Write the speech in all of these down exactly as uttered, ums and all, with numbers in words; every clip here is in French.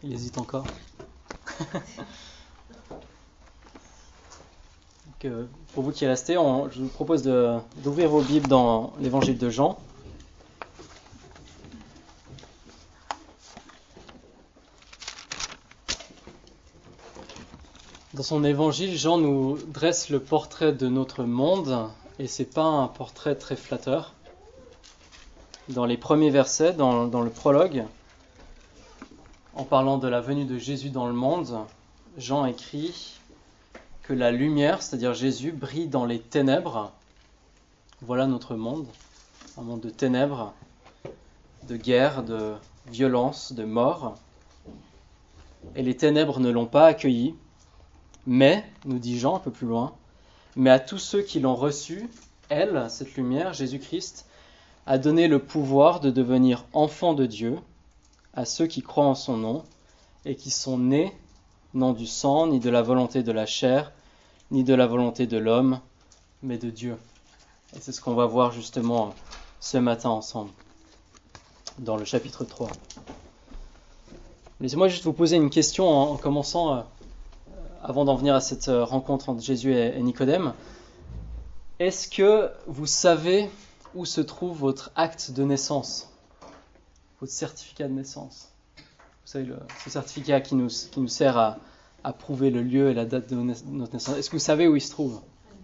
Il hésite encore. Donc, euh, pour vous qui restez, on, je vous propose de, d'ouvrir vos Bibles dans l'évangile de Jean. Dans son évangile, Jean nous dresse le portrait de notre monde, et c'est pas un portrait très flatteur. Dans les premiers versets, dans, dans le prologue, en parlant de la venue de Jésus dans le monde, Jean écrit que la lumière, c'est-à-dire Jésus, brille dans les ténèbres. Voilà notre monde, un monde de ténèbres, de guerre, de violence, de mort. Et les ténèbres ne l'ont pas accueilli, mais, nous dit Jean un peu plus loin, mais à tous ceux qui l'ont reçu, elle, cette lumière, Jésus-Christ, a donné le pouvoir de devenir enfants de Dieu, à ceux qui croient en son nom, et qui sont nés, non du sang, ni de la volonté de la chair, ni de la volonté de l'homme, mais de Dieu. Et c'est ce qu'on va voir justement ce matin ensemble, dans le chapitre trois. Laissez-moi juste vous poser une question en, en commençant, euh, avant d'en venir à cette euh, rencontre entre Jésus et, et Nicodème. Est-ce que vous savez où se trouve votre acte de naissance, votre certificat de naissance? Vous savez, le, ce certificat qui nous, qui nous sert à, à prouver le lieu et la date de notre naissance. Est-ce que vous savez où il se trouve?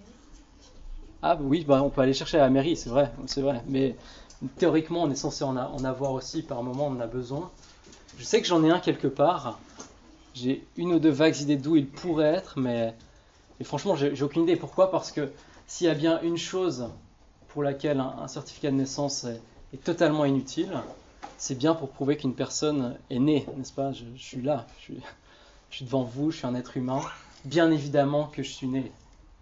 Ah oui, bah, on peut aller chercher à la mairie, c'est vrai, c'est vrai. Mais théoriquement, on est censé en, a, en avoir aussi, par moment, on en a besoin. Je sais que j'en ai un quelque part. J'ai une ou deux vagues idées d'où il pourrait être, mais, mais franchement, j'ai, j'ai aucune idée. Pourquoi? Parce que s'il y a bien une chose pour laquelle un, un certificat de naissance est, est totalement inutile, c'est bien pour prouver qu'une personne est née, n'est-ce pas? je, je suis là, je suis, je suis devant vous, je suis un être humain. Bien évidemment que je suis né.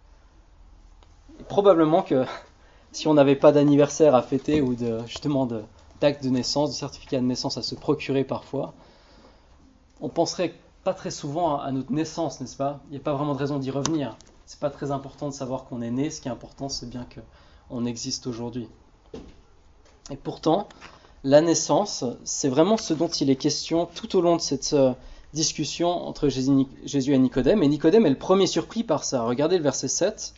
Et probablement que si on n'avait pas d'anniversaire à fêter ou de, justement de, d'acte de naissance, de certificat de naissance à se procurer parfois, on penserait pas très souvent à, à notre naissance, n'est-ce pas? Il n'y a pas vraiment de raison d'y revenir. C'est pas très important de savoir qu'on est né, ce qui est important, c'est bien qu'on existe aujourd'hui. Et pourtant, la naissance, c'est vraiment ce dont il est question tout au long de cette euh, discussion entre Jésus, Jésus et Nicodème. Et Nicodème est le premier surpris par ça. Regardez le verset sept.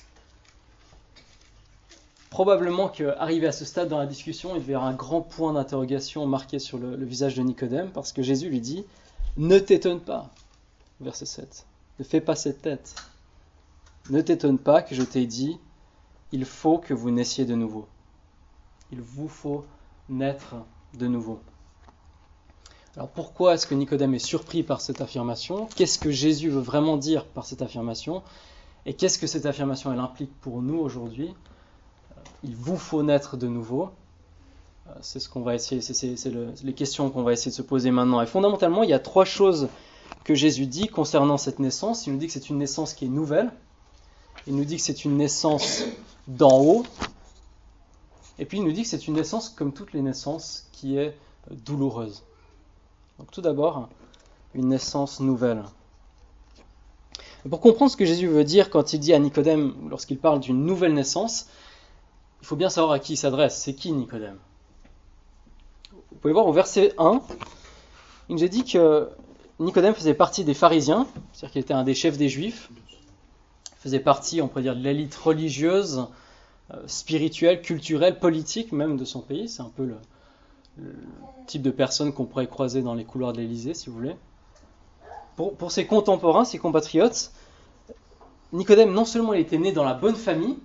Probablement qu'arrivé à ce stade dans la discussion, il devait y avoir un grand point d'interrogation marqué sur le, le visage de Nicodème, parce que Jésus lui dit « Ne t'étonne pas », verset sept, « Ne fais pas cette tête. Ne t'étonne pas que je t'ai dit « Il faut que vous naissiez de nouveau. » Il vous faut naître de nouveau. Alors pourquoi est-ce que Nicodème est surpris par cette affirmation? Qu'est-ce que Jésus veut vraiment dire par cette affirmation? Et qu'est-ce que cette affirmation elle implique pour nous aujourd'hui? Il vous faut naître de nouveau. C'est ce qu'on va essayer, c'est, c'est, c'est le, les questions qu'on va essayer de se poser maintenant. Et fondamentalement, il y a trois choses que Jésus dit concernant cette naissance. Il nous dit que c'est une naissance qui est nouvelle. Il nous dit que c'est une naissance d'en haut. Et puis il nous dit que c'est une naissance comme toutes les naissances qui est douloureuse. Donc tout d'abord, une naissance nouvelle. Et pour comprendre ce que Jésus veut dire quand il dit à Nicodème, lorsqu'il parle d'une nouvelle naissance, il faut bien savoir à qui il s'adresse. C'est qui Nicodème? Vous pouvez voir au verset un, il nous a dit que Nicodème faisait partie des pharisiens, c'est-à-dire qu'il était un des chefs des Juifs, il faisait partie, on pourrait dire, de l'élite religieuse, euh, spirituelle, culturelle, politique même de son pays. C'est un peu le, le type de personne qu'on pourrait croiser dans les couloirs de l'Élysée, si vous voulez. Pour, pour ses contemporains, ses compatriotes, Nicodème, non seulement il était né dans la bonne famille,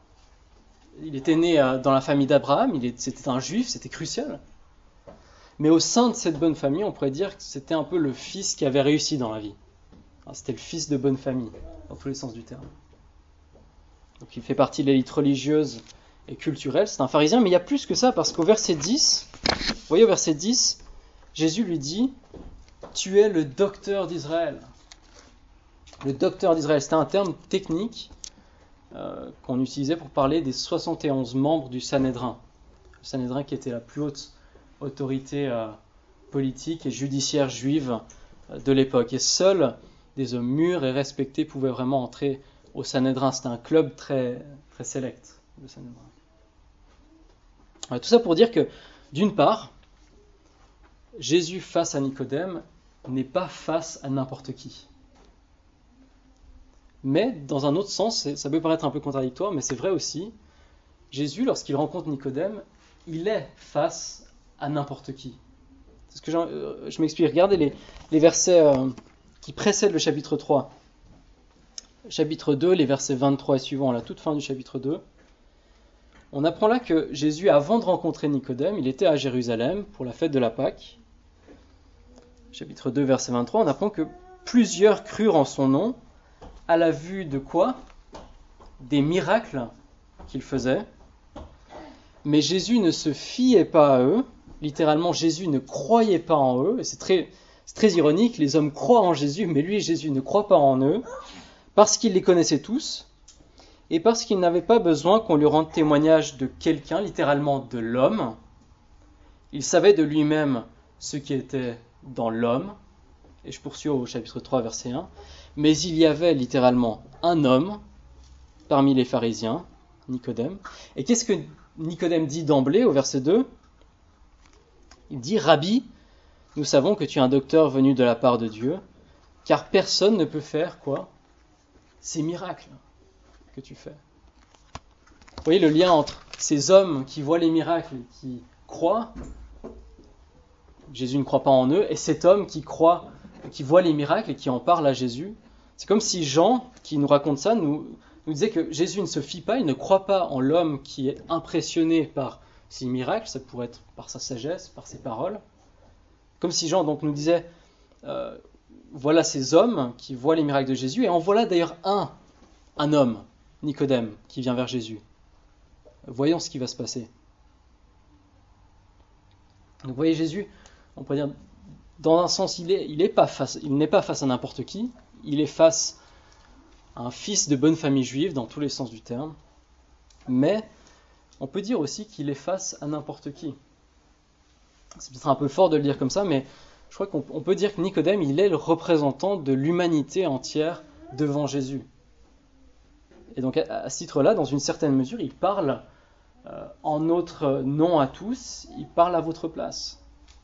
il était né euh, dans la famille d'Abraham, il est, c'était un juif, c'était crucial, mais au sein de cette bonne famille, on pourrait dire que c'était un peu le fils qui avait réussi dans la vie. Alors, c'était le fils de bonne famille, dans tous les sens du terme. Donc il fait partie de l'élite religieuse et culturelle, c'est un pharisien, mais il y a plus que ça, parce qu'au verset dix, vous voyez au verset dix, Jésus lui dit « Tu es le docteur d'Israël ». Le docteur d'Israël, c'était un terme technique euh, qu'on utilisait pour parler des soixante et onze membres du Sanhédrin. Le Sanhédrin qui était la plus haute autorité euh, politique et judiciaire juive euh, de l'époque. Et seuls des hommes mûrs et respectés pouvaient vraiment entrer au Sanhédrin. C'était un club très, très sélect, le Sanhédrin. Alors, tout ça pour dire que, d'une part, Jésus face à Nicodème n'est pas face à n'importe qui. Mais dans un autre sens, ça peut paraître un peu contradictoire, mais c'est vrai aussi, Jésus, lorsqu'il rencontre Nicodème, il est face à n'importe qui. C'est ce que je, je m'explique. Regardez les, les versets euh, qui précèdent le chapitre trois. Chapitre deux, les versets vingt-trois et suivants, à la toute fin du chapitre deux. On apprend là que Jésus, avant de rencontrer Nicodème, il était à Jérusalem pour la fête de la Pâque. Chapitre deux, verset vingt-trois, on apprend que plusieurs crurent en son nom, à la vue de quoi ? Des miracles qu'il faisait. Mais Jésus ne se fiait pas à eux. Littéralement, Jésus ne croyait pas en eux. Et c'est très, c'est très ironique, les hommes croient en Jésus, mais lui, Jésus, ne croit pas en eux, parce qu'il les connaissait tous, et parce qu'il n'avait pas besoin qu'on lui rende témoignage de quelqu'un, littéralement de l'homme. Il savait de lui-même ce qui était dans l'homme. Et je poursuis au chapitre trois, verset un. Mais il y avait littéralement un homme parmi les pharisiens, Nicodème. Et qu'est-ce que Nicodème dit d'emblée au verset deux ? Il dit « Rabbi, nous savons que tu es un docteur venu de la part de Dieu, car personne ne peut faire quoi ? Ces miracles que tu fais. » Vous voyez le lien entre ces hommes qui voient les miracles, qui croient, Jésus ne croit pas en eux, et cet homme qui croit, qui voit les miracles et qui en parle à Jésus. C'est comme si Jean, qui nous raconte ça, nous, nous disait que Jésus ne se fie pas, il ne croit pas en l'homme qui est impressionné par ces miracles, ça pourrait être par sa sagesse, par ses paroles. Comme si Jean donc nous disait, euh, voilà ces hommes qui voient les miracles de Jésus, et en voilà d'ailleurs un, un homme, Nicodème, qui vient vers Jésus. Voyons ce qui va se passer. Donc vous voyez Jésus, on pourrait dire, dans un sens, il est, il est pas face, il n'est pas face à n'importe qui, il est face à un fils de bonne famille juive, dans tous les sens du terme, mais on peut dire aussi qu'il est face à n'importe qui. C'est peut-être un peu fort de le dire comme ça, mais je crois qu'on on peut dire que Nicodème, il est le représentant de l'humanité entière devant Jésus. Et donc à, à ce titre-là, dans une certaine mesure, il parle euh, en notre nom à tous, il parle à votre place.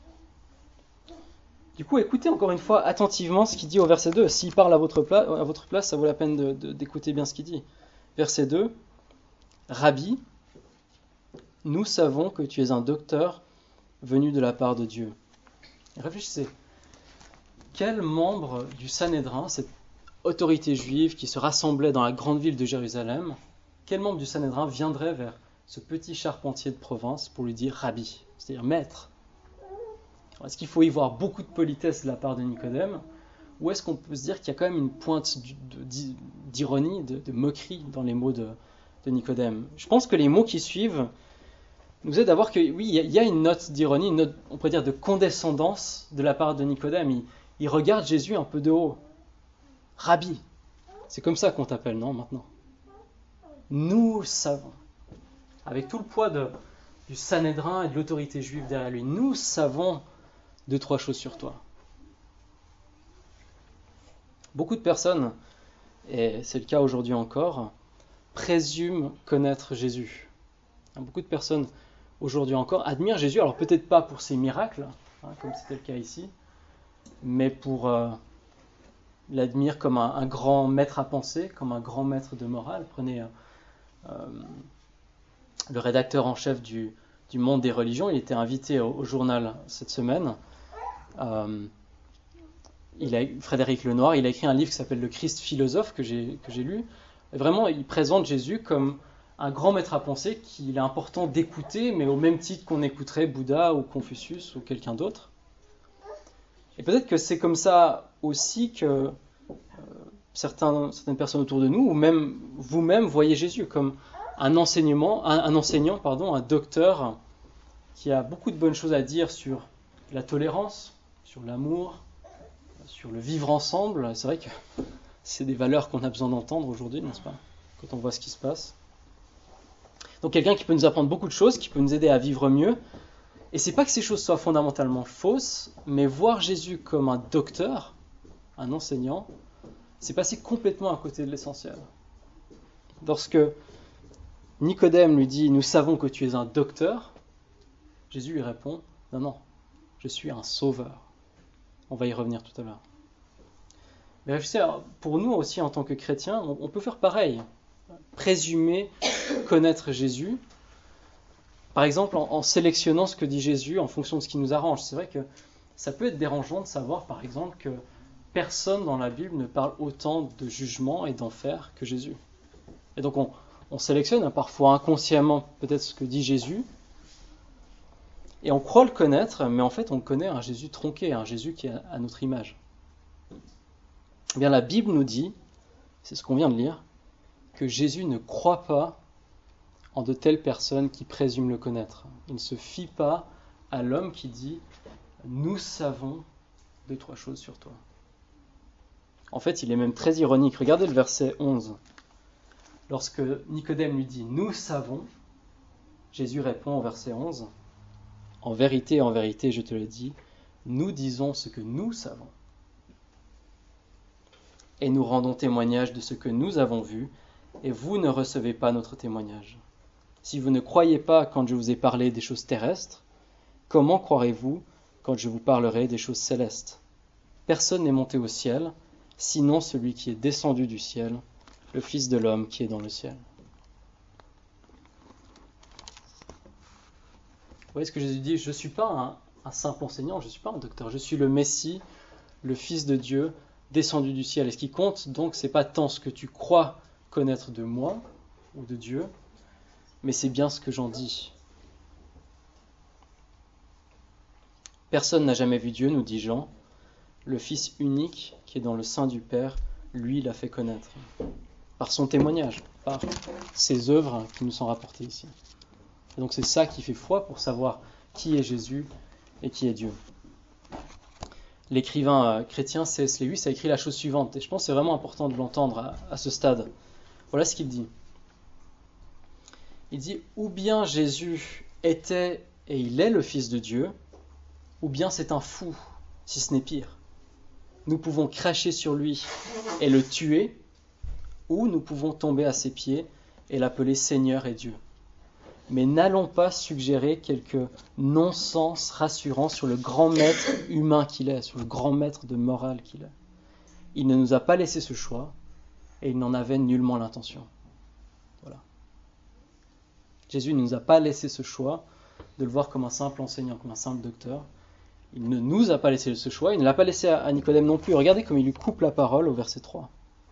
Du coup, écoutez encore une fois attentivement ce qu'il dit au verset deux. S'il parle à votre, pla- à votre place, ça vaut la peine de, de, d'écouter bien ce qu'il dit. Verset deux. Rabbi, nous savons que tu es un docteur venu de la part de Dieu. Réfléchissez. Quel membre du Sanhédrin, cette autorité juive qui se rassemblait dans la grande ville de Jérusalem, quel membre du Sanhédrin viendrait vers ce petit charpentier de province pour lui dire Rabbi, c'est-à-dire maître? Est-ce qu'il faut y voir beaucoup de politesse de la part de Nicodème, ou est-ce qu'on peut se dire qu'il y a quand même une pointe d'ironie, de, de moquerie dans les mots de, de Nicodème? Je pense que les mots qui suivent nous aident à voir que oui, il y a une note d'ironie, une note, on pourrait dire, de condescendance de la part de Nicodème. Il, il regarde Jésus un peu de haut. Rabbi, c'est comme ça qu'on t'appelle, non, maintenant? Nous savons, avec tout le poids de, du Sanhédrin et de l'autorité juive derrière lui, nous savons deux, trois choses sur toi. Beaucoup de personnes, et c'est le cas aujourd'hui encore, présument connaître Jésus. Beaucoup de personnes aujourd'hui encore admirent Jésus, alors peut-être pas pour ses miracles, hein, comme c'était le cas ici, mais pour euh, l'admirer comme un, un grand maître à penser, comme un grand maître de morale. Prenez euh, euh, le rédacteur en chef du, du Monde des religions, il était invité au, au journal cette semaine. Euh, il a, Frédéric Lenoir, il a écrit un livre qui s'appelle Le Christ philosophe, que j'ai, que j'ai lu. Et vraiment, il présente Jésus comme un grand maître à penser qu'il est important d'écouter, mais au même titre qu'on écouterait Bouddha ou Confucius ou quelqu'un d'autre. Et peut-être que c'est comme ça aussi que euh, certains, certaines personnes autour de nous, ou même vous-même, voyez Jésus comme un, enseignement, un, un enseignant, pardon, un docteur qui a beaucoup de bonnes choses à dire sur la tolérance, sur l'amour, sur le vivre ensemble. C'est vrai que c'est des valeurs qu'on a besoin d'entendre aujourd'hui, n'est-ce pas, quand on voit ce qui se passe. Donc quelqu'un qui peut nous apprendre beaucoup de choses, qui peut nous aider à vivre mieux. Et c'est pas que ces choses soient fondamentalement fausses, mais voir Jésus comme un docteur, un enseignant, c'est passer complètement à côté de l'essentiel. Lorsque Nicodème lui dit « Nous savons que tu es un docteur », Jésus lui répond « Non, non, je suis un sauveur. » On va y revenir tout à l'heure. Mais réfléchissez, pour nous aussi en tant que chrétiens, on, on peut faire pareil. Présumer connaître Jésus. Par exemple, en, en sélectionnant ce que dit Jésus en fonction de ce qui nous arrange. C'est vrai que ça peut être dérangeant de savoir, par exemple, que personne dans la Bible ne parle autant de jugement et d'enfer que Jésus. Et donc on, on sélectionne hein, parfois inconsciemment peut-être ce que dit Jésus, et on croit le connaître, mais en fait on connaît un Jésus tronqué, un Jésus qui est à notre image. Eh bien, la Bible nous dit, c'est ce qu'on vient de lire, que Jésus ne croit pas en de telles personnes qui présument le connaître. Il ne se fie pas à l'homme qui dit « Nous savons deux, trois choses sur toi ». En fait, il est même très ironique. Regardez le verset onze. Lorsque Nicodème lui dit « Nous savons », Jésus répond au verset onze « En vérité, en vérité, je te le dis, nous disons ce que nous savons. Et nous rendons témoignage de ce que nous avons vu, et vous ne recevez pas notre témoignage. Si vous ne croyez pas quand je vous ai parlé des choses terrestres, comment croirez-vous quand je vous parlerai des choses célestes ? Personne n'est monté au ciel, sinon celui qui est descendu du ciel, le Fils de l'homme qui est dans le ciel. » Vous voyez ce que Jésus dit ? Je ne suis pas un, un simple enseignant, je ne suis pas un docteur, je suis le Messie, le Fils de Dieu, descendu du ciel. Et ce qui compte, donc, ce n'est pas tant ce que tu crois connaître de moi ou de Dieu, mais c'est bien ce que j'en dis. Personne n'a jamais vu Dieu, nous dit Jean. Le Fils unique qui est dans le sein du Père, lui l'a fait connaître. Par son témoignage, par ses œuvres qui nous sont rapportées ici. Et donc c'est ça qui fait foi pour savoir qui est Jésus et qui est Dieu. L'écrivain euh, chrétien C S Lewis a écrit la chose suivante, et je pense que c'est vraiment important de l'entendre à, à ce stade. Voilà ce qu'il dit. Il dit « Ou bien Jésus était et il est le Fils de Dieu, ou bien c'est un fou, si ce n'est pire. Nous pouvons cracher sur lui et le tuer, ou nous pouvons tomber à ses pieds et l'appeler Seigneur et Dieu. Mais n'allons pas suggérer quelques non-sens rassurants sur le grand maître humain qu'il est, sur le grand maître de morale qu'il est. Il ne nous a pas laissé ce choix, et il n'en avait nullement l'intention. » Voilà. Jésus ne nous a pas laissé ce choix de le voir comme un simple enseignant, comme un simple docteur. Il ne nous a pas laissé ce choix, il ne l'a pas laissé à Nicodème non plus. Regardez comme il lui coupe la parole au verset trois.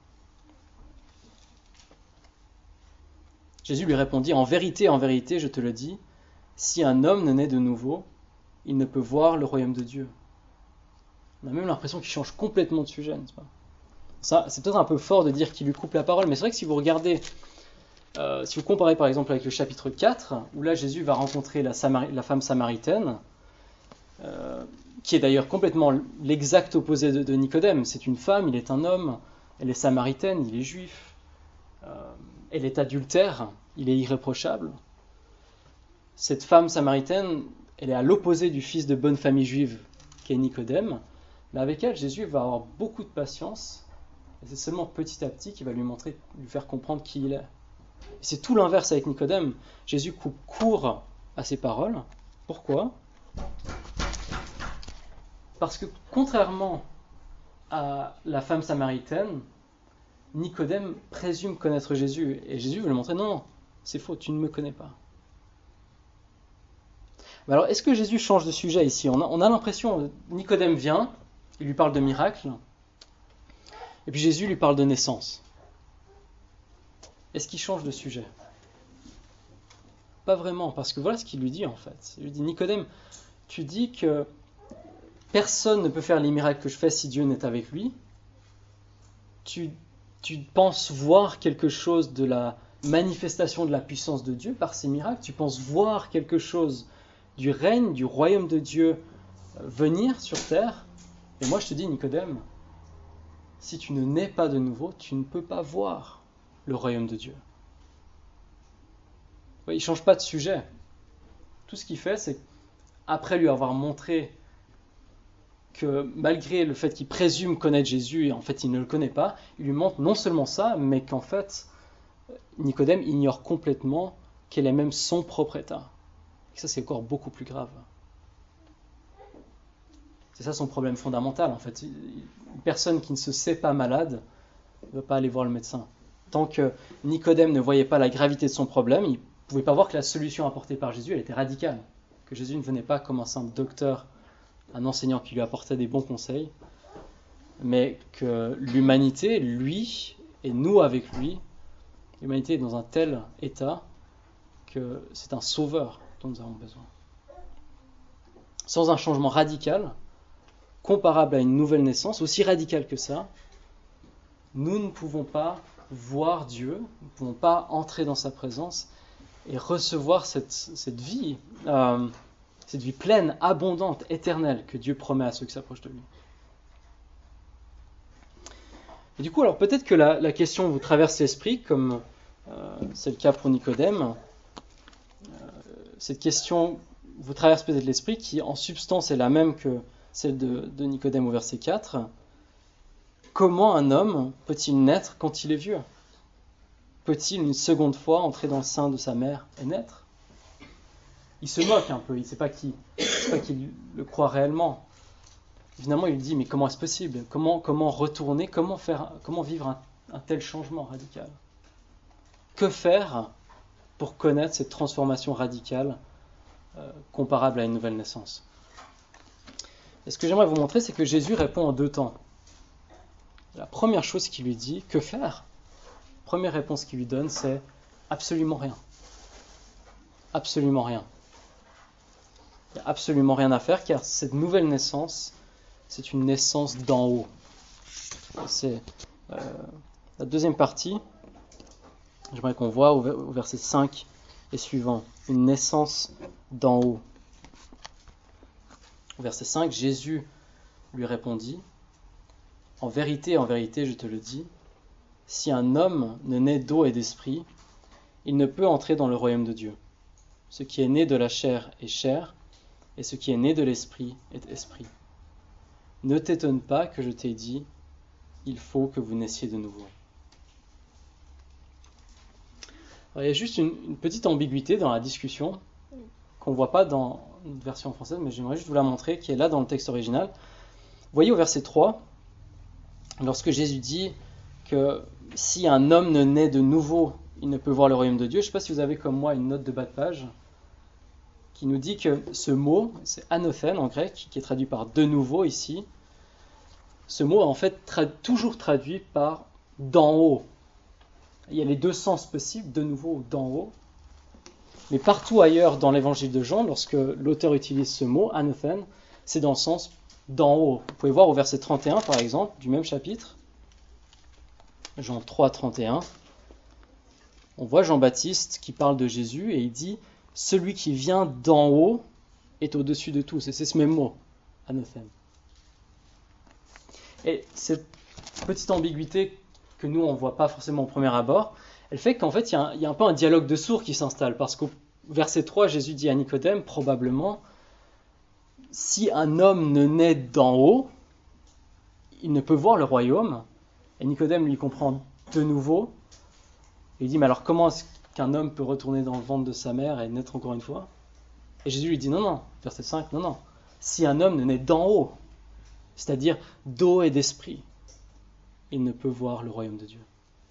Jésus lui répondit « En vérité, en vérité, je te le dis, si un homme ne naît de nouveau, il ne peut voir le royaume de Dieu. » On a même l'impression qu'il change complètement de sujet, n'est-ce pas ? Ça, c'est peut-être un peu fort de dire qu'il lui coupe la parole, mais c'est vrai que si vous regardez, euh, si vous comparez par exemple avec le chapitre quatre, où là Jésus va rencontrer la, Samari- la femme samaritaine, euh, qui est d'ailleurs complètement l'exact opposé de, de Nicodème. C'est une femme, il est un homme, elle est samaritaine, il est juif, euh, elle est adultère, il est irréprochable. Cette femme samaritaine, elle est à l'opposé du fils de bonne famille juive qui est Nicodème, mais avec elle, Jésus va avoir beaucoup de patience, et c'est seulement petit à petit qu'il va lui montrer, lui faire comprendre qui il est. Et c'est tout l'inverse avec Nicodème. Jésus coupe court à ses paroles. Pourquoi ? Parce que contrairement à la femme samaritaine, Nicodème présume connaître Jésus, et Jésus veut lui montrer, non, non, c'est faux, tu ne me connais pas. Mais alors, est-ce que Jésus change de sujet ici ? On a, on a l'impression, Nicodème vient, il lui parle de miracles, et puis Jésus lui parle de naissance. Est-ce qu'il change de sujet ? Pas vraiment, parce que voilà ce qu'il lui dit en fait. Il lui dit, Nicodème, tu dis que personne ne peut faire les miracles que je fais si Dieu n'est avec lui. Tu, tu penses voir quelque chose de la manifestation de la puissance de Dieu par ces miracles. Tu penses voir quelque chose du règne, du royaume de Dieu venir sur terre. Et moi je te dis, Nicodème, si tu ne nais pas de nouveau, tu ne peux pas voir le royaume de Dieu. Il ne change pas de sujet. Tout ce qu'il fait, c'est qu'après lui avoir montré que malgré le fait qu'il présume connaître Jésus, et en fait il ne le connaît pas, il lui montre non seulement ça, mais qu'en fait, Nicodème ignore complètement quel est même son propre état. Et ça, c'est encore beaucoup plus grave. C'est ça son problème fondamental en fait. Une personne qui ne se sait pas malade ne va pas aller voir le médecin. Tant que Nicodème ne voyait pas la gravité de son problème, il ne pouvait pas voir que la solution apportée par Jésus, elle était radicale. Que Jésus ne venait pas comme un simple docteur, un enseignant qui lui apportait des bons conseils, mais que l'humanité, lui, et nous avec lui, l'humanité est dans un tel état que c'est un sauveur dont nous avons besoin. Sans un changement radical, comparable à une nouvelle naissance, aussi radical que ça, nous ne pouvons pas voir Dieu, nous ne pouvons pas entrer dans sa présence et recevoir cette, cette vie, euh, cette vie pleine, abondante, éternelle que Dieu promet à ceux qui s'approchent de lui. Et du coup, alors peut-être que la, la question vous traverse l'esprit, comme euh, c'est le cas pour Nicodème. Euh, cette question vous traverse peut-être l'esprit qui, en substance, est la même que celle de, de Nicodème au verset quatre. Comment un homme peut-il naître quand il est vieux ? Peut-il une seconde fois entrer dans le sein de sa mère et naître ? Il se moque un peu, il ne sait pas qui, pas qu'il le croit réellement. Finalement, il dit, mais comment est-ce possible ? Comment, comment retourner ? Comment, faire, comment vivre un, un tel changement radical ? Que faire pour connaître cette transformation radicale euh, comparable à une nouvelle naissance ? Et ce que j'aimerais vous montrer, c'est que Jésus répond en deux temps. La première chose qu'il lui dit, que faire ? La première réponse qu'il lui donne, c'est absolument rien. Absolument rien. Il n'y a absolument rien à faire, car cette nouvelle naissance, c'est une naissance d'en haut. C'est euh, la deuxième partie. J'aimerais qu'on voit au, au verset cinq et suivant. Une naissance d'en haut. Au verset cinq, Jésus lui répondit, « En vérité, en vérité, je te le dis, si un homme ne naît d'eau et d'esprit, il ne peut entrer dans le royaume de Dieu. Ce qui est né de la chair est chair, et ce qui est né de l'esprit est esprit. Ne t'étonne pas que je t'ai dit, il faut que vous naissiez de nouveau. » Alors, il y a juste une, une petite ambiguïté dans la discussion qu'on ne voit pas dans une version française, mais j'aimerais juste vous la montrer, qui est là dans le texte original. Vous voyez au verset trois, lorsque Jésus dit que si un homme ne naît de nouveau, il ne peut voir le royaume de Dieu. Je ne sais pas si vous avez comme moi une note de bas de page qui nous dit que ce mot, c'est anothen en grec, qui est traduit par de nouveau ici. Ce mot est en fait tra- toujours traduit par d'en haut. Il y a les deux sens possibles, de nouveau ou d'en haut. Mais partout ailleurs dans l'évangile de Jean, lorsque l'auteur utilise ce mot, anothen, c'est dans le sens d'en haut. Vous pouvez voir au verset trente et un, par exemple, du même chapitre, Jean trois, trente et un, on voit Jean-Baptiste qui parle de Jésus et il dit « Celui qui vient d'en haut est au-dessus de tous ». Et c'est ce même mot, anothen. Et cette petite ambiguïté que nous, on ne voit pas forcément au premier abord, elle fait qu'en fait, il y a un, il y a un peu un dialogue de sourds qui s'installe. Parce qu'au verset trois, Jésus dit à Nicodème, probablement, « Si un homme ne naît d'en haut, il ne peut voir le royaume. » Et Nicodème lui comprend de nouveau. Et il dit, « Mais alors comment est-ce qu'un homme peut retourner dans le ventre de sa mère et naître encore une fois ?» Et Jésus lui dit, « Non, non, verset cinq, non, non. Si un homme ne naît d'en haut, c'est-à-dire d'eau et d'esprit, il ne peut voir le royaume de Dieu. »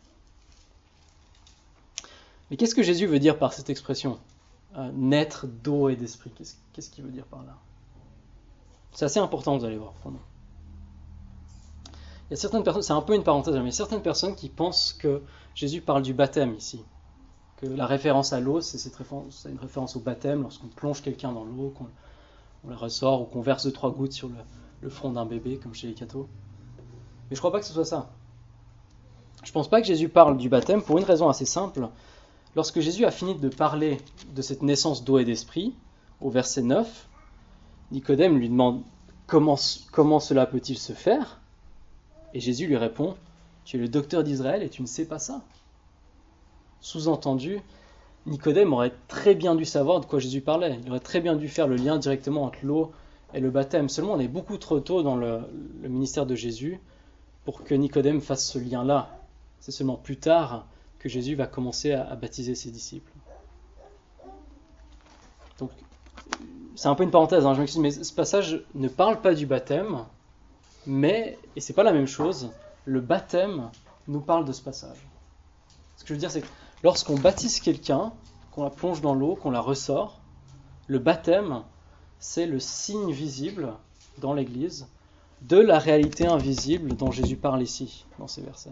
Mais qu'est-ce que Jésus veut dire par cette expression euh, naître d'eau et d'esprit? Qu'est-ce, qu'est-ce qu'il veut dire par là? C'est assez important, vous allez voir. Pardon. Il y a certaines personnes, c'est un peu une parenthèse, mais il y a certaines personnes qui pensent que Jésus parle du baptême ici. Que la référence à l'eau, c'est, cette référence, c'est une référence au baptême, lorsqu'on plonge quelqu'un dans l'eau, qu'on on la ressort, ou qu'on verse deux, trois gouttes sur le, le front d'un bébé, comme chez les cathos. Mais je ne crois pas que ce soit ça. Je ne pense pas que Jésus parle du baptême pour une raison assez simple. Lorsque Jésus a fini de parler de cette naissance d'eau et d'esprit, au verset neuf, Nicodème lui demande comment, comment cela peut-il se faire? Et Jésus lui répond, tu es le docteur d'Israël et tu ne sais pas ça. Sous-entendu, Nicodème aurait très bien dû savoir de quoi Jésus parlait. Il aurait très bien dû faire le lien directement entre l'eau et le baptême. Seulement, on est beaucoup trop tôt dans le, le ministère de Jésus pour que Nicodème fasse ce lien-là. C'est seulement plus tard que Jésus va commencer à, à baptiser ses disciples. Donc, c'est un peu une parenthèse, hein, je m'excuse, mais ce passage ne parle pas du baptême, mais, et c'est pas la même chose, le baptême nous parle de ce passage. Ce que je veux dire, c'est que lorsqu'on baptise quelqu'un, qu'on la plonge dans l'eau, qu'on la ressort, le baptême, c'est le signe visible dans l'Église de la réalité invisible dont Jésus parle ici, dans ces versets.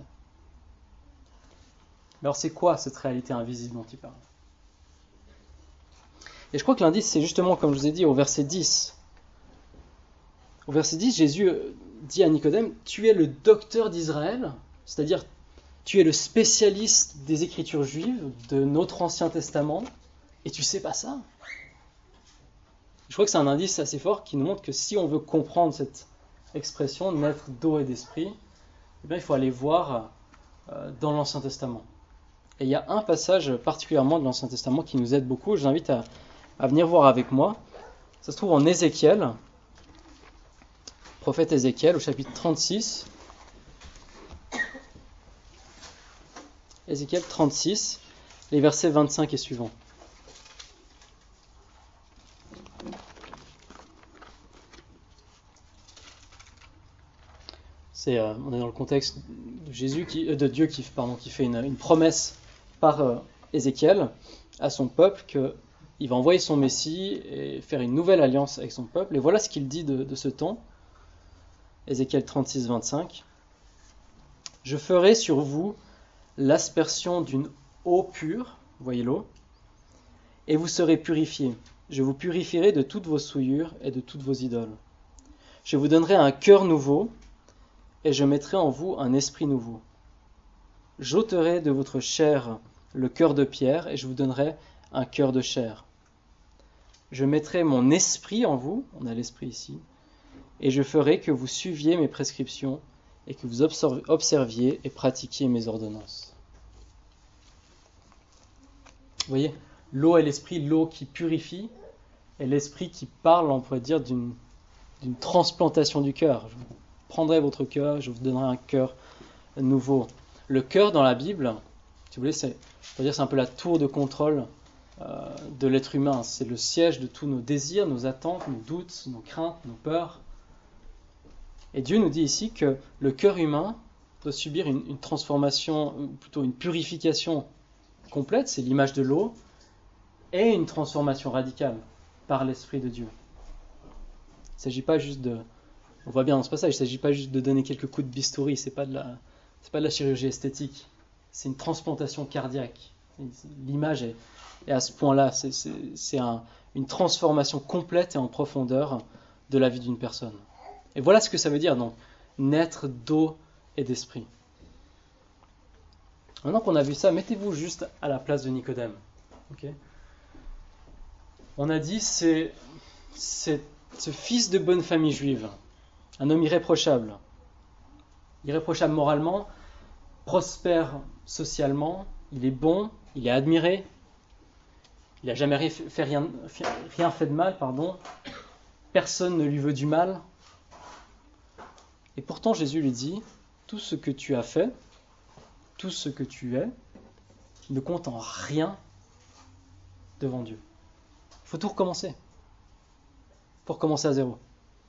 Alors c'est quoi cette réalité invisible dont il parle ? Et je crois que l'indice, c'est justement, comme je vous ai dit, au verset dix. Au verset dix, Jésus dit à Nicodème, « Tu es le docteur d'Israël », c'est-à-dire tu es le spécialiste des Écritures juives, de notre Ancien Testament, et tu sais pas ça ? Je crois que c'est un indice assez fort qui nous montre que si on veut comprendre cette expression, naître d'eau et d'esprit, eh bien, il faut aller voir euh, dans l'Ancien Testament. Et il y a un passage particulièrement de l'Ancien Testament qui nous aide beaucoup, je vous invite à, à venir voir avec moi. Ça se trouve en Ézéchiel, prophète Ézéchiel, au chapitre trente-six. Ézéchiel trente-six, les versets vingt-cinq et suivants. C'est, euh, on est dans le contexte de Jésus, qui, euh, de Dieu qui, pardon, qui fait une, une promesse par euh, Ézéchiel à son peuple qu'il va envoyer son Messie et faire une nouvelle alliance avec son peuple. Et voilà ce qu'il dit de, de ce temps. Ézéchiel trente-six, vingt-cinq. « Je ferai sur vous l'aspersion d'une eau pure, vous voyez l'eau, et vous serez purifiés. Je vous purifierai de toutes vos souillures et de toutes vos idoles. Je vous donnerai un cœur nouveau, et je mettrai en vous un esprit nouveau. J'ôterai de votre chair le cœur de pierre, et je vous donnerai un cœur de chair. Je mettrai mon esprit en vous, on a l'esprit ici, et je ferai que vous suiviez mes prescriptions, et que vous observiez et pratiquiez mes ordonnances. » Vous voyez, l'eau et l'esprit, l'eau qui purifie, et l'esprit qui parle, on pourrait dire, d'une, d'une transplantation du cœur. Je prendrai votre cœur, je vous donnerai un cœur nouveau. Le cœur dans la Bible, si vous voulez, c'est, on peut dire, c'est un peu la tour de contrôle euh, de l'être humain. C'est le siège de tous nos désirs, nos attentes, nos doutes, nos craintes, nos peurs. Et Dieu nous dit ici que le cœur humain doit subir une, une transformation, ou plutôt une purification complète, c'est l'image de l'eau, et une transformation radicale par l'Esprit de Dieu. Il ne s'agit pas juste de, on voit bien dans ce passage, il ne s'agit pas juste de donner quelques coups de bistouri, ce n'est pas de la, c'est pas de la chirurgie esthétique, c'est une transplantation cardiaque. L'image est, est à ce point-là, c'est, c'est, c'est un, une transformation complète et en profondeur de la vie d'une personne. Et voilà ce que ça veut dire, donc, naître d'eau et d'esprit. Maintenant qu'on a vu ça, mettez-vous juste à la place de Nicodème. Okay ? On a dit, c'est, c'est ce fils de bonne famille juive, un homme irréprochable, irréprochable moralement, prospère socialement, il est bon, il est admiré, il n'a jamais fait rien, rien fait de mal, pardon. Personne ne lui veut du mal. Et pourtant, Jésus lui dit, tout ce que tu as fait, tout ce que tu es, ne compte en rien devant Dieu. Il faut tout recommencer. Il faut recommencer à zéro.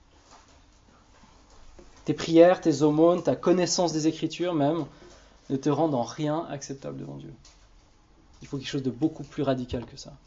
Tes prières, tes aumônes, ta connaissance des Écritures même, ne te rendent en rien acceptable devant Dieu. Il faut quelque chose de beaucoup plus radical que ça.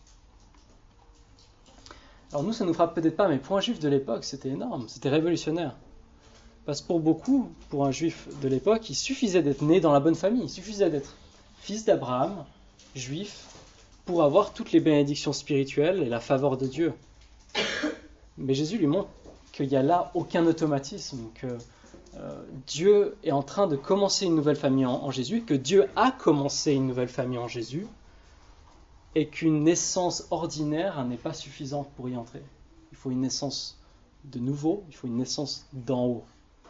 Alors nous, ça ne nous frappe peut-être pas, mais pour un juif de l'époque, c'était énorme, c'était révolutionnaire. Parce que pour beaucoup, pour un juif de l'époque, il suffisait d'être né dans la bonne famille, il suffisait d'être fils d'Abraham, juif, pour avoir toutes les bénédictions spirituelles et la faveur de Dieu. Mais Jésus lui montre qu'il n'y a là aucun automatisme, que euh, Dieu est en train de commencer une nouvelle famille en, en Jésus, que Dieu a commencé une nouvelle famille en Jésus, et qu'une naissance ordinaire n'est pas suffisante pour y entrer. Il faut une naissance de nouveau, il faut une naissance d'en haut.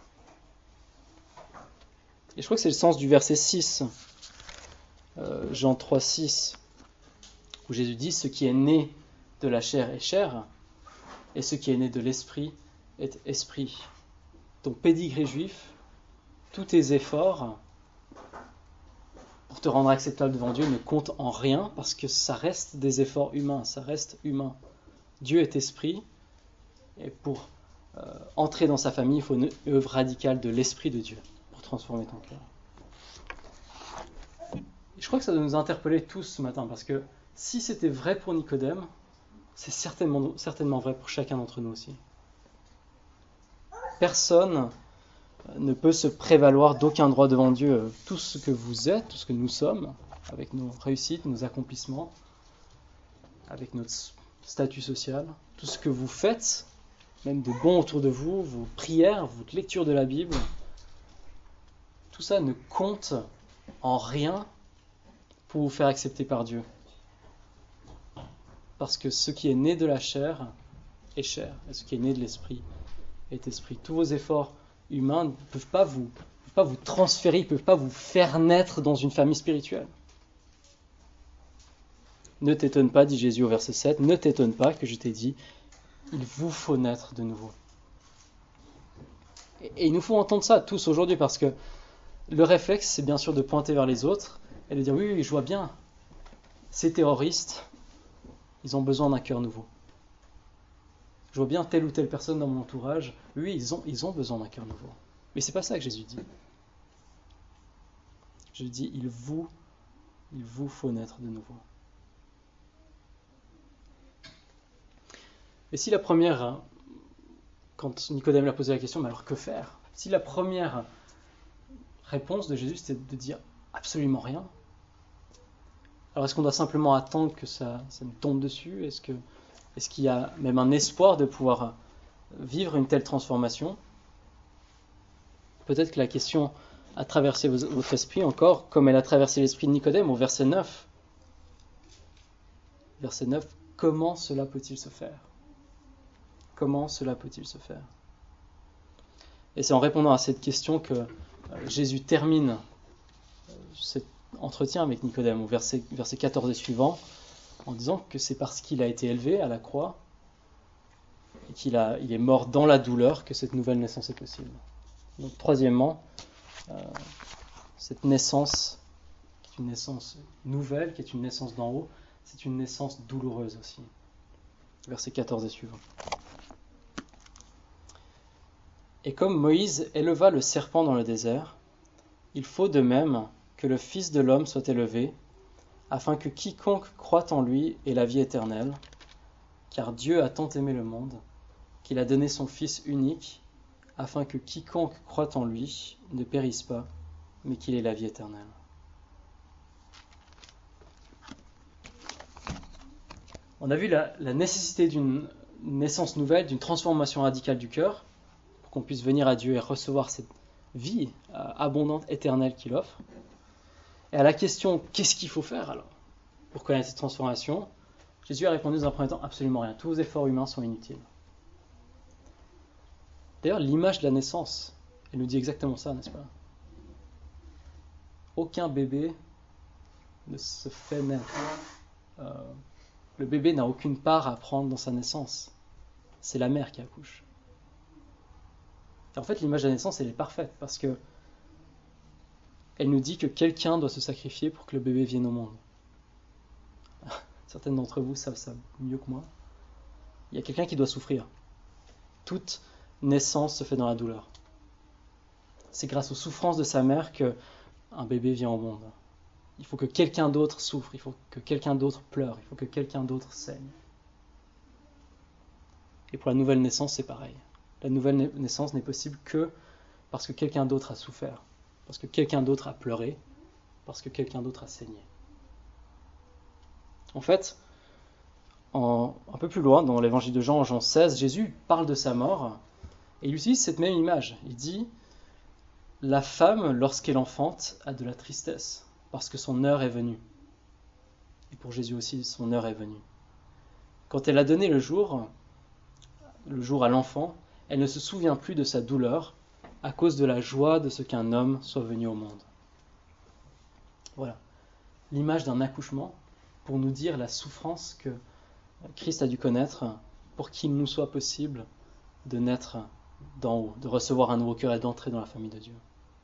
Et je crois que c'est le sens du verset six, euh, Jean trois, six, où Jésus dit « Ce qui est né de la chair est chair, et ce qui est né de l'esprit est esprit. » Ton pédigré juif, tous tes efforts pour te rendre acceptable devant Dieu ne comptent en rien, parce que ça reste des efforts humains, ça reste humain. Dieu est esprit, Et pour euh, entrer dans sa famille, il faut une œuvre radicale de l'Esprit de Dieu pour transformer ton cœur. Et je crois que ça doit nous interpeller tous ce matin, parce que si c'était vrai pour Nicodème, c'est certainement, certainement vrai pour chacun d'entre nous aussi. Personne ne peut se prévaloir d'aucun droit devant Dieu. Tout ce que vous êtes, tout ce que nous sommes, avec nos réussites, nos accomplissements, avec notre statut social, tout ce que vous faites, même de bon autour de vous, vos prières, votre lecture de la Bible, tout ça ne compte en rien pour vous faire accepter par Dieu. Parce que ce qui est né de la chair est chair, et ce qui est né de l'esprit est esprit. Tous vos efforts humains ne peuvent pas vous, peuvent pas vous transférer, ils ne peuvent pas vous faire naître dans une famille spirituelle. Ne t'étonne pas, dit Jésus au verset sept, ne t'étonne pas que je t'ai dit, il vous faut naître de nouveau. Et, et il nous faut entendre ça tous aujourd'hui, parce que le réflexe, c'est bien sûr de pointer vers les autres et de dire, oui, oui, je vois bien, ces terroristes, ils ont besoin d'un cœur nouveau. Je vois bien telle ou telle personne dans mon entourage, oui, ils ont, ils ont besoin d'un cœur nouveau. Mais c'est pas ça que Jésus dit. Jésus dit, il vous, il vous faut naître de nouveau. Et si la première, quand Nicodème l'a posé la question, mais alors que faire ? Si la première réponse de Jésus, c'était de dire absolument rien, alors est-ce qu'on doit simplement attendre que ça, ça nous tombe dessus ? Est-ce que, est-ce qu'il y a même un espoir de pouvoir vivre une telle transformation ? Peut-être que la question a traversé votre esprit encore, comme elle a traversé l'esprit de Nicodème au verset neuf. Verset neuf, comment cela peut-il se faire ? Comment cela peut-il se faire ? Et c'est en répondant à cette question que Jésus termine cet entretien avec Nicodème au verset, verset quatorze et suivant, en disant que c'est parce qu'il a été élevé à la croix et qu'il a, il est mort dans la douleur que cette nouvelle naissance est possible. Donc troisièmement, euh, cette naissance, qui est une naissance nouvelle, qui est une naissance d'en haut, c'est une naissance douloureuse aussi. Verset quatorze et suivant. Et comme Moïse éleva le serpent dans le désert, il faut de même que le Fils de l'homme soit élevé, afin que quiconque croit en lui ait la vie éternelle, car Dieu a tant aimé le monde, qu'il a donné son Fils unique, afin que quiconque croit en lui ne périsse pas, mais qu'il ait la vie éternelle. On a vu la, la nécessité d'une naissance nouvelle, d'une transformation radicale du cœur, pour qu'on puisse venir à Dieu et recevoir cette vie euh, abondante, éternelle qu'il offre. Et à la question, qu'est-ce qu'il faut faire alors pour connaître cette transformation ? Jésus a répondu dans un premier temps, absolument rien. Tous vos efforts humains sont inutiles. D'ailleurs, l'image de la naissance, elle nous dit exactement ça, n'est-ce pas ? Aucun bébé ne se fait naître. Euh, le bébé n'a aucune part à prendre dans sa naissance. C'est la mère qui accouche. Et en fait, l'image de la naissance, elle est parfaite, parce que elle nous dit que quelqu'un doit se sacrifier pour que le bébé vienne au monde. Certaines d'entre vous savent ça mieux que moi. Il y a quelqu'un qui doit souffrir. Toute naissance se fait dans la douleur. C'est grâce aux souffrances de sa mère qu'un bébé vient au monde. Il faut que quelqu'un d'autre souffre, il faut que quelqu'un d'autre pleure, il faut que quelqu'un d'autre saigne. Et pour la nouvelle naissance, c'est pareil. La nouvelle naissance n'est possible que parce que quelqu'un d'autre a souffert, parce que quelqu'un d'autre a pleuré, parce que quelqu'un d'autre a saigné. En fait, en, un peu plus loin, dans l'évangile de Jean, en Jean seize, Jésus parle de sa mort, et il utilise cette même image. Il dit « La femme, lorsqu'elle enfante, a de la tristesse, parce que son heure est venue. » Et pour Jésus aussi, son heure est venue. Quand elle a donné le jour, le jour à l'enfant, elle ne se souvient plus de sa douleur à cause de la joie de ce qu'un homme soit venu au monde. Voilà, l'image d'un accouchement pour nous dire la souffrance que Christ a dû connaître pour qu'il nous soit possible de naître d'en haut, de recevoir un nouveau cœur et d'entrer dans la famille de Dieu.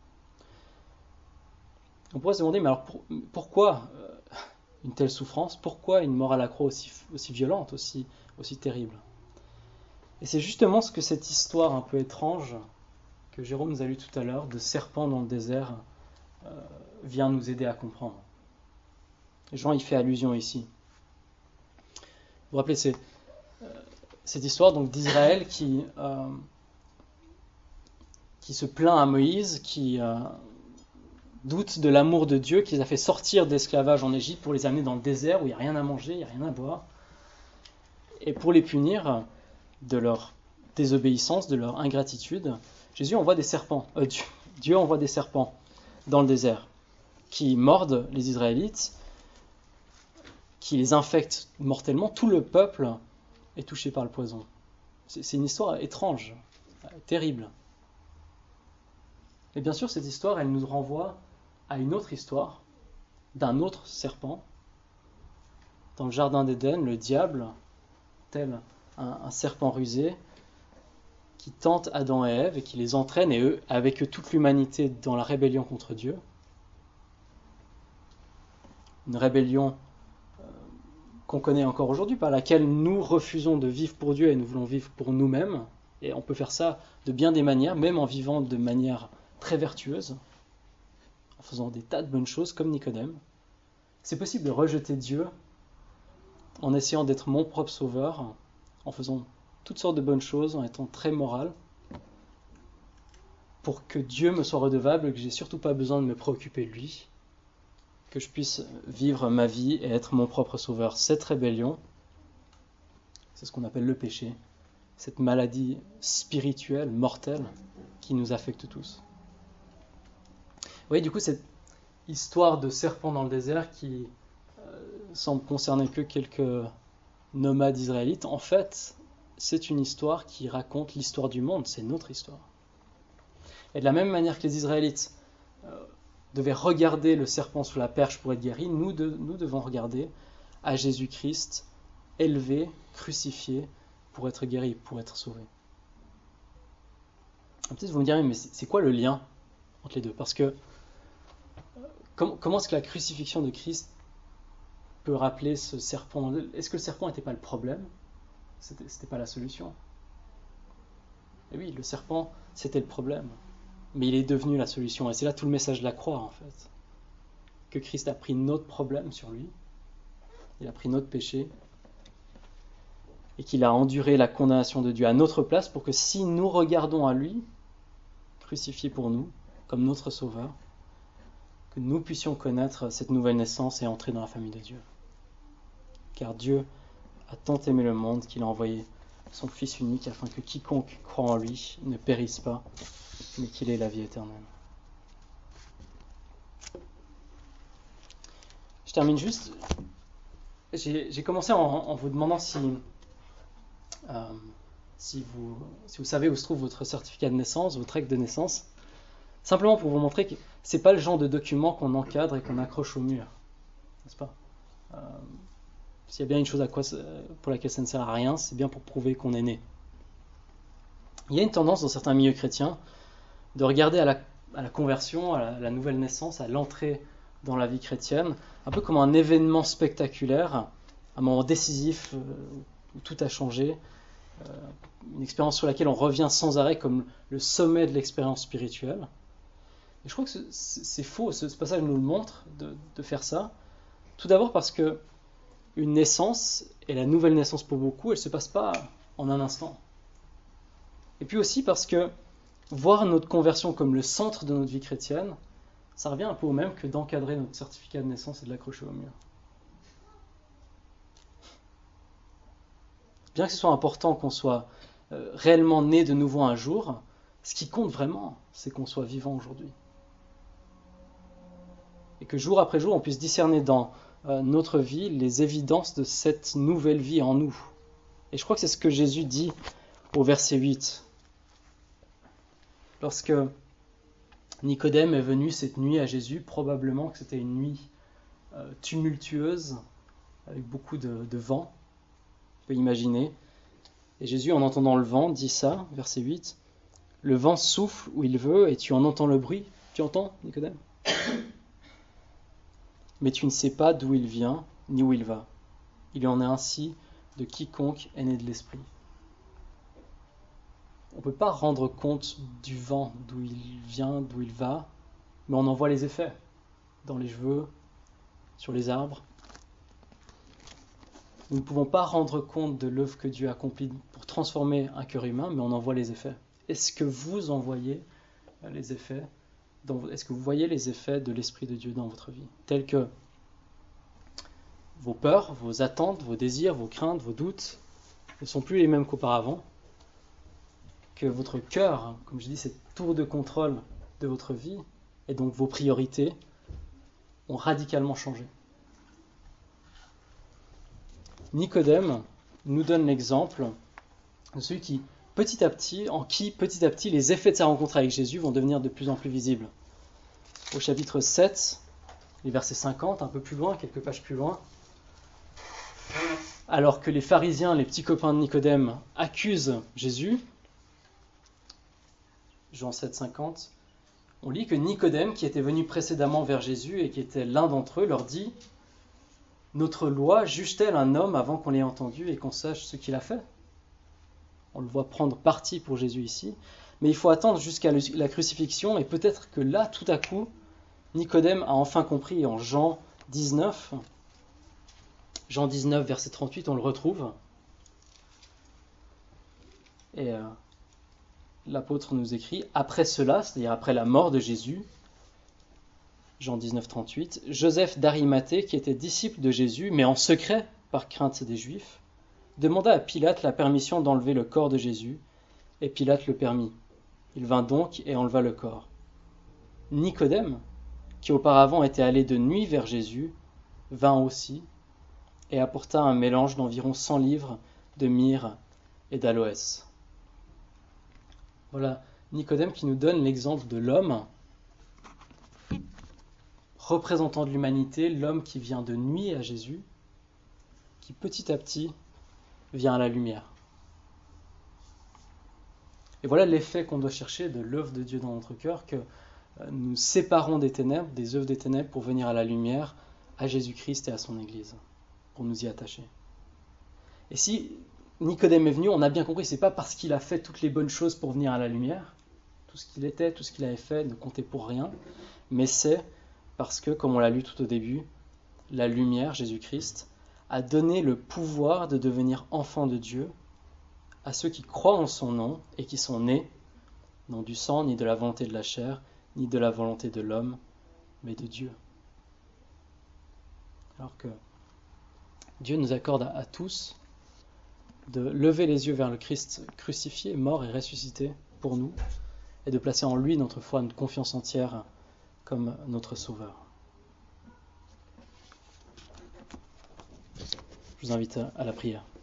On pourrait se demander, mais alors pour, pourquoi euh, une telle souffrance ? Pourquoi une mort à la croix aussi, aussi violente, aussi, aussi terrible ? Et c'est justement ce que cette histoire un peu étrange que Jérôme nous a lu tout à l'heure, de serpent dans le désert, euh, vient nous aider à comprendre. Jean y fait allusion ici. Vous vous rappelez, c'est euh, cette histoire donc d'Israël qui, euh, qui se plaint à Moïse, qui euh, doute de l'amour de Dieu, qui les a fait sortir d'esclavage en Égypte pour les amener dans le désert où il n'y a rien à manger, il n'y a rien à boire. Et pour les punir de leur désobéissance, de leur ingratitude, Jésus envoie des serpents, euh, Dieu, Dieu envoie des serpents dans le désert qui mordent les Israélites, qui les infectent mortellement. Tout le peuple est touché par le poison. C'est, c'est une histoire étrange, terrible. Et bien sûr, cette histoire, elle nous renvoie à une autre histoire d'un autre serpent. Dans le jardin d'Éden, le diable, tel un, un serpent rusé, qui tente Adam et Ève et qui les entraîne, et eux, avec eux, toute l'humanité dans la rébellion contre Dieu. Une rébellion euh, qu'on connaît encore aujourd'hui, par laquelle nous refusons de vivre pour Dieu et nous voulons vivre pour nous-mêmes. Et on peut faire ça de bien des manières, même en vivant de manière très vertueuse, en faisant des tas de bonnes choses comme Nicodème. C'est possible de rejeter Dieu en essayant d'être mon propre sauveur, en faisant toutes sortes de bonnes choses, en étant très moral, pour que Dieu me soit redevable et que j'ai surtout pas besoin de me préoccuper de lui, que je puisse vivre ma vie et être mon propre sauveur. Cette rébellion, c'est ce qu'on appelle le péché, cette maladie spirituelle, mortelle, qui nous affecte tous. Vous voyez, du coup, cette histoire de serpent dans le désert qui euh, semble concerner que quelques nomades israélites, en fait, c'est une histoire qui raconte l'histoire du monde, c'est notre histoire. Et de la même manière que les Israélites euh, devaient regarder le serpent sous la perche pour être guéris, nous, de, nous devons regarder à Jésus-Christ élevé, crucifié, pour être guéri, pour être sauvé. Peut-être vous me direz, mais c'est, c'est quoi le lien entre les deux ? Parce que com- comment est-ce que la crucifixion de Christ peut rappeler ce serpent ? Est-ce que le serpent n'était pas le problème ? C'était, c'était pas la solution. Et oui, le serpent, c'était le problème. Mais il est devenu la solution. Et c'est là tout le message de la croix, en fait. Que Christ a pris notre problème sur lui. Il a pris notre péché. Et qu'il a enduré la condamnation de Dieu à notre place pour que si nous regardons à lui, crucifié pour nous, comme notre sauveur, que nous puissions connaître cette nouvelle naissance et entrer dans la famille de Dieu. Car Dieu a tant aimé le monde qu'il a envoyé son Fils unique afin que quiconque croit en lui ne périsse pas, mais qu'il ait la vie éternelle. Je termine juste. J'ai, j'ai commencé en, en vous demandant si, euh, si, vous, si vous savez où se trouve votre certificat de naissance, votre acte de naissance, simplement pour vous montrer que c'est pas le genre de document qu'on encadre et qu'on accroche au mur, n'est-ce pas ? euh, S'il y a bien une chose à quoi, pour laquelle ça ne sert à rien, c'est bien pour prouver qu'on est né. Il y a une tendance dans certains milieux chrétiens de regarder à la, à la conversion, à la, à la nouvelle naissance, à l'entrée dans la vie chrétienne, un peu comme un événement spectaculaire, un moment décisif euh, où tout a changé, euh, une expérience sur laquelle on revient sans arrêt comme le sommet de l'expérience spirituelle. Et je crois que c'est, c'est faux, ce, ce passage nous le montre, de, de faire ça. Tout d'abord parce que une naissance, et la nouvelle naissance pour beaucoup, elle ne se passe pas en un instant. Et puis aussi parce que voir notre conversion comme le centre de notre vie chrétienne, ça revient un peu au même que d'encadrer notre certificat de naissance et de l'accrocher au mur. Bien que ce soit important qu'on soit euh, réellement né de nouveau un jour, ce qui compte vraiment, c'est qu'on soit vivant aujourd'hui. Et que jour après jour, on puisse discerner dans euh, notre vie les évidences de cette nouvelle vie en nous. Et je crois que c'est ce que Jésus dit au verset huit. Lorsque Nicodème est venu cette nuit à Jésus, probablement que c'était une nuit euh, tumultueuse, avec beaucoup de, de vent, on peut imaginer. Et Jésus, en entendant le vent, dit ça, verset huit, « Le vent souffle où il veut et tu en entends le bruit. » Tu entends, Nicodème ? « Mais tu ne sais pas d'où il vient, ni où il va. Il en est ainsi de quiconque est né de l'Esprit. » on ne peut pas rendre compte du vent, d'où il vient, d'où il va, mais on en voit les effets, dans les cheveux, sur les arbres. Nous ne pouvons pas rendre compte de l'œuvre que Dieu accomplit pour transformer un cœur humain, mais on en voit les effets. Est-ce que vous en voyez les effets dans, Est-ce que vous voyez les effets de l'Esprit de Dieu dans votre vie, tels que vos peurs, vos attentes, vos désirs, vos craintes, vos doutes ne sont plus les mêmes qu'auparavant, que votre cœur, comme je dis, cette tour de contrôle de votre vie, et donc vos priorités, ont radicalement changé. Nicodème nous donne l'exemple de celui qui, petit à petit, en qui, petit à petit, les effets de sa rencontre avec Jésus vont devenir de plus en plus visibles. Au chapitre sept, les versets cinquante, un peu plus loin, quelques pages plus loin, alors que les pharisiens, les petits copains de Nicodème, accusent Jésus, Jean sept, cinquante, on lit que Nicodème, qui était venu précédemment vers Jésus et qui était l'un d'entre eux, leur dit « Notre loi juge-t-elle un homme avant qu'on l'ait entendu et qu'on sache ce qu'il a fait ?» On le voit prendre parti pour Jésus ici, mais il faut attendre jusqu'à la crucifixion, et peut-être que là, tout à coup, Nicodème a enfin compris. En Jean dix-neuf, Jean dix-neuf, verset trente-huit, on le retrouve. Et euh, l'apôtre nous écrit, après cela, c'est-à-dire après la mort de Jésus, Jean dix-neuf, trente-huit, Joseph d'Arimathée, qui était disciple de Jésus, mais en secret, par crainte des Juifs, demanda à Pilate la permission d'enlever le corps de Jésus, et Pilate le permit. Il vint donc et enleva le corps. Nicodème, qui auparavant était allé de nuit vers Jésus, vint aussi, et apporta un mélange d'environ cent livres de myrrhe et d'aloès. Voilà Nicodème qui nous donne l'exemple de l'homme, représentant de l'humanité, l'homme qui vient de nuit à Jésus, qui petit à petit vient à la lumière. Et voilà l'effet qu'on doit chercher de l'œuvre de Dieu dans notre cœur, que nous séparons des ténèbres, des œuvres des ténèbres, pour venir à la lumière, à Jésus-Christ et à son Église, pour nous y attacher. Et si Nicodème est venu, on a bien compris, c'est pas parce qu'il a fait toutes les bonnes choses pour venir à la lumière, tout ce qu'il était, tout ce qu'il avait fait ne comptait pour rien, mais c'est parce que, comme on l'a lu tout au début, la lumière, Jésus-Christ, a donné le pouvoir de devenir enfants de Dieu à ceux qui croient en son nom et qui sont nés, non du sang, ni de la volonté de la chair, ni de la volonté de l'homme, mais de Dieu. Alors que Dieu nous accorde à, à tous de lever les yeux vers le Christ crucifié, mort et ressuscité pour nous, et de placer en lui notre foi, notre confiance entière comme notre Sauveur. Je vous invite à la prière.